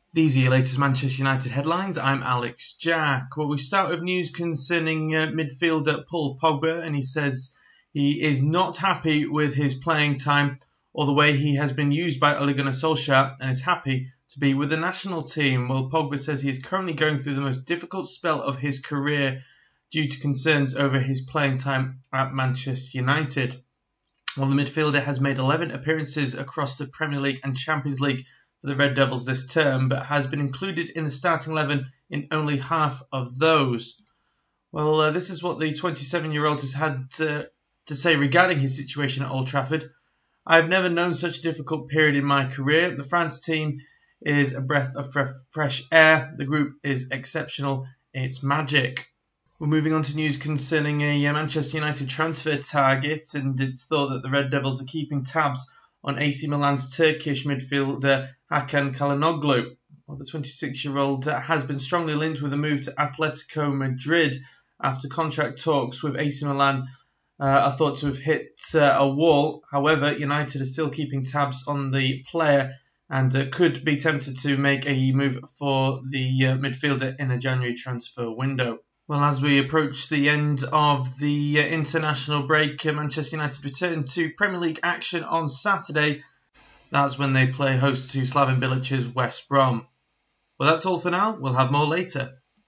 These are your latest Manchester United headlines. I'm Alex Jack. Well, we start with news concerning midfielder Paul Pogba, and he says he is not happy with his playing time or the way he has been used by Ole Gunnar Solskjaer, and is happy to be with the national team. Well, Pogba says he is currently going through the most difficult spell of his career due to concerns over his playing time at Manchester United. Well, the midfielder has made 11 appearances across the Premier League and Champions League for the Red Devils this term, but has been included in the starting 11 in only half of those. Well, this is what the 27-year-old has had to say regarding his situation at Old Trafford. "I've never known such a difficult period in my career. The France team is a breath of fresh air. The group is exceptional. It's magic." We're moving on to news concerning a Manchester United transfer target, and it's thought that the Red Devils are keeping tabs on AC Milan's Turkish midfielder Hakan Çalhanoğlu. Well, the 26-year-old has been strongly linked with a move to Atletico Madrid after contract talks with AC Milan are thought to have hit a wall. However, United are still keeping tabs on the player and could be tempted to make a move for the midfielder in a January transfer window. Well, as we approach the end of the international break, Manchester United return to Premier League action on Saturday. That's when they play host to Slaven Bilic's West Brom. Well, that's all for now. We'll have more later.